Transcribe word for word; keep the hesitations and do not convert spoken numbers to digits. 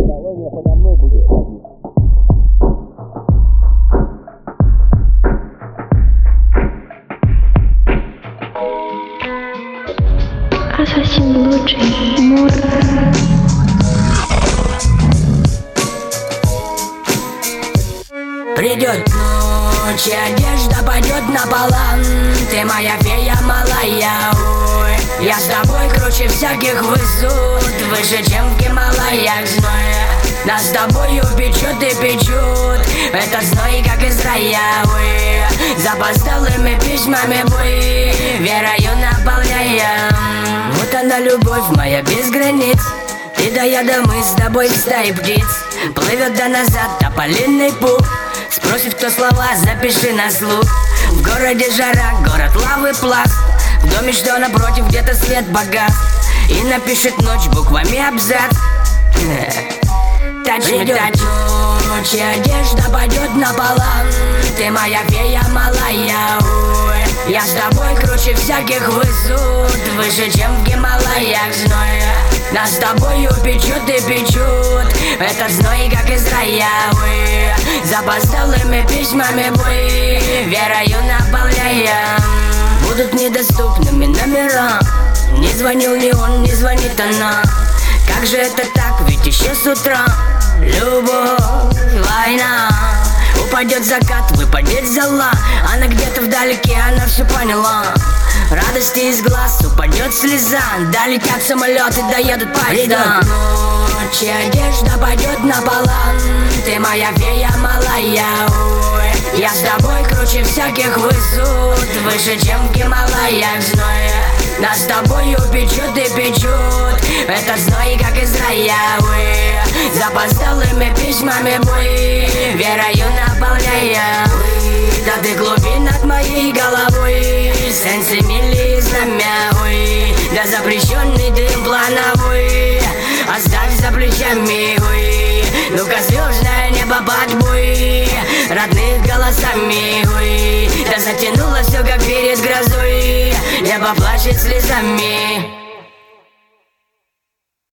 колония подо мной будет ходить. Ассасин лучший. Мур. Придет ночь, и одежда пойдет на полан. Ты моя фея малая, ой. Я с тобой круче всяких высот, выше, чем в Гималаях зной. Нас с тобой упечет и печет этот зной, как из рая, ой. Запоздалыми письмами бой, верою наполняем. Вот она, любовь моя без границ. Ты да я да мы с тобой в стае птиц. Плывет до назад тополиный пух. Спросит, кто слова, запиши на слух. В городе жара, город лавы пласт. В доме, что напротив, где-то свет погас. И напишет ночь буквами абзац. Тач me тач. Ночь, и одежда пойдет на полан. Ты моя фея малая, ой. Я с тобой круче всяких высот, выше, чем в Гималаях зной. Нас с тобой упечет и печет этот зной, как из рая, ой. Запоздалыми письмами бой, верою наполняем. Будут недоступными номера. Не звонил ни он, не звонит она. Как же это так, ведь еще с утра любовь, война. Упадет закат, выпадет зола. Она где-то вдалеке, она все поняла. Радости из глаз, упадет слеза. Да летят самолеты, доедут поезда. Ночь, и одежда пойдет на полан. Ты моя фея малая, ой. Я с тобой круче всяких высот, выше, чем в Гималаях зной. Нас с тобой упечет и печет этот зной, как из рая, ой. Запоздалыми письмами бой, верою наполняем. Да ты глубин над моей головой, сенсы мили знамя, ой. Да запрещенный дым плановой оставь за плечами, ой. Ну-ка звездное небо под бой родных голосами, ой. Да затянуло все, как перед грозой, небо плачет слезами.